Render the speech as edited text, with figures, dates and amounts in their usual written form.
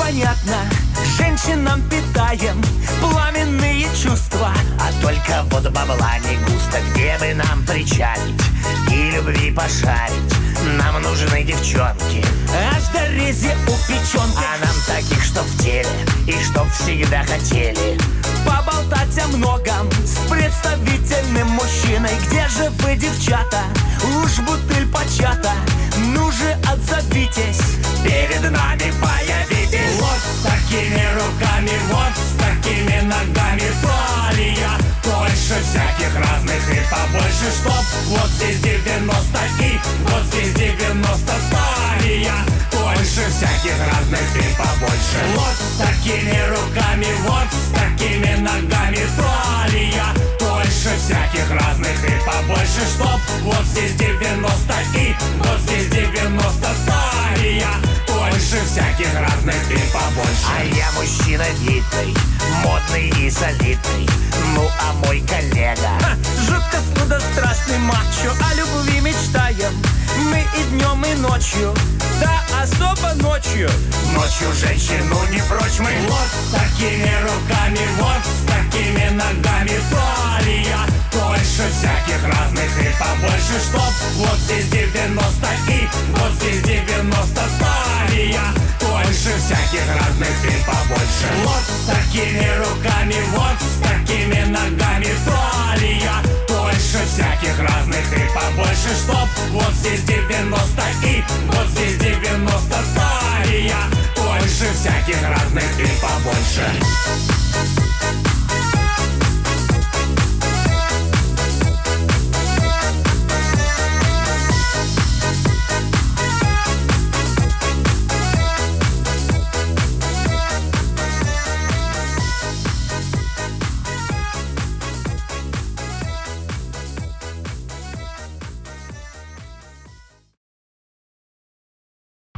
понятно, женщинам питаем пламенные чувства. А только вот бабла не густо, где бы нам причалить и любви пошарить. Нам нужны девчонки, аж до рези у печенки. а нам таких, чтоб в теле и чтоб всегда хотели Поболтать о многом с представительным мужчиной. Где же вы, девчата? Уж бутыль почата, ну же отзовитесь, перед нами появитесь. Вот с такими руками, вот с такими ногами. Талия больше всяких разных и побольше, чтоб вот здесь 90 и вот здесь 90. Талия больше всяких разных и побольше. Вот с такими руками, вот с такими ногами. Талия больше всяких разных и побольше, чтоб вот здесь 90 и вот здесь 90. Талия больше всяких разных и побольше. А я мужчина видный, модный и солидный. Ну а мой коллега жутко сладострастный мачо. О любви мечтаем мы и днем, и ночью, да особо ночью. ночью женщину не прочь мы. Вот с такими руками, вот с такими ногами. Талия больше всяких разных и побольше, чтоб вот здесь 90 и вот здесь 90. Талия больше всяких разных и побольше. Вот с такими руками, вот с такими ногами. Талия больше всяких разных и побольше, чтоб вот здесь 90 и вот здесь 90. Талия больше всяких разных и побольше.